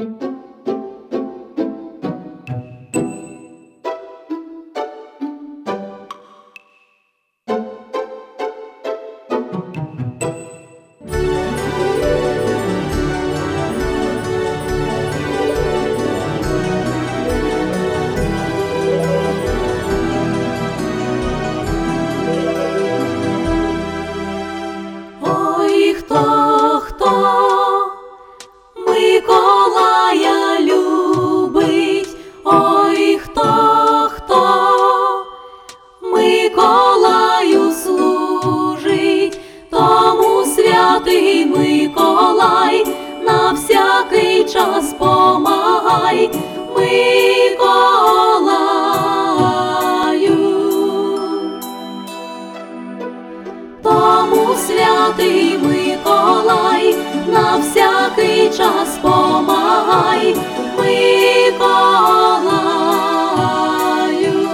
Миколая любить, ой, хто Миколаю служить, тому святий Миколай на всякий час помагай, Миколаю. Тому святий Миколай на всякий час помагай, Миколаю.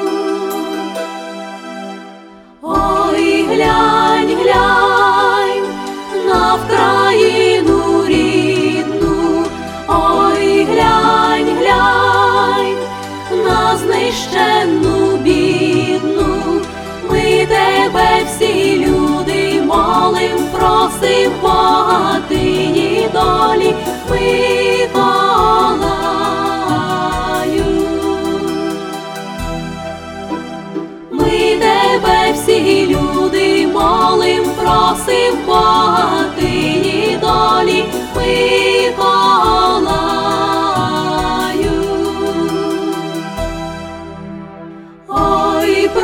Ой, глянь, глянь на Вкраїну рідну, ой, глянь, глянь на знищену бідну, ми тебе всі люди молим, просим богатині долі, Миколаю. Ми тебе всі люди молим, просим богатині долі, Миколаю. Ой,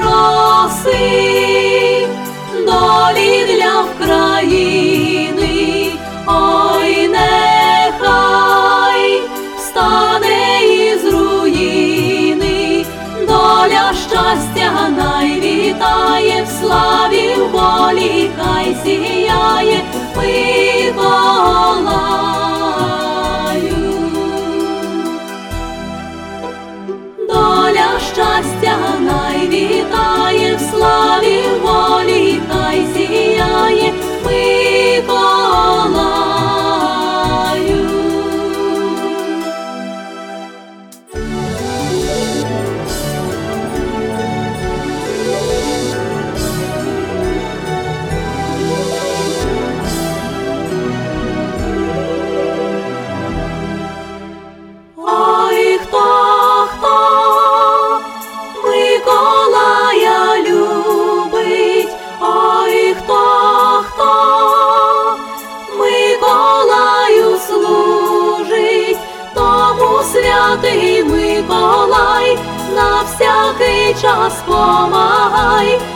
проси долі для Вкраїни, ой, нехай встане із руїни, доля щастя найвітає, в славі, в волі хай сіяє, Миколаю. Доля щастя найвітає, в славі, в волі хай сіяє, Миколаю. Ой, хто Миколая любить, ой, хто Миколаю служить, тому святий Миколай на всякий час помагай,